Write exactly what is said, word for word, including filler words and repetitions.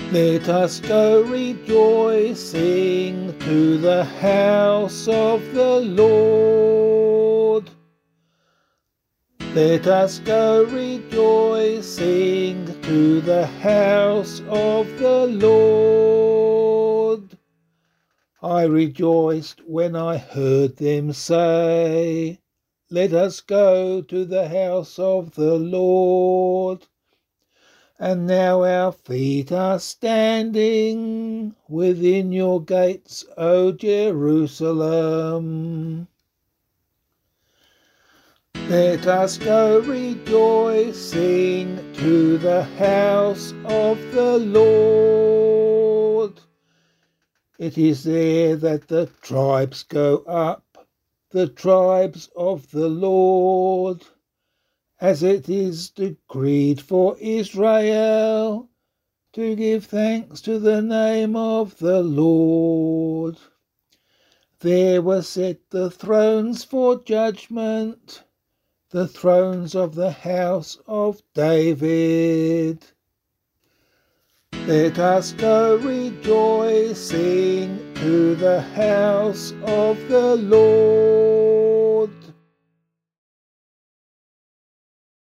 Let us go rejoicing to the house of the Lord. Let us go rejoicing to the house of the Lord. I rejoiced when I heard them say, let us go to the house of the Lord. And now our feet are standing within your gates, O Jerusalem. Let us go rejoicing to the house of the Lord. It is there that the tribes go up, the tribes of the Lord, as it is decreed for Israel, to give thanks to the name of the Lord. There were set the thrones for judgment, the thrones of the house of David. Let us go rejoicing to the house of the Lord.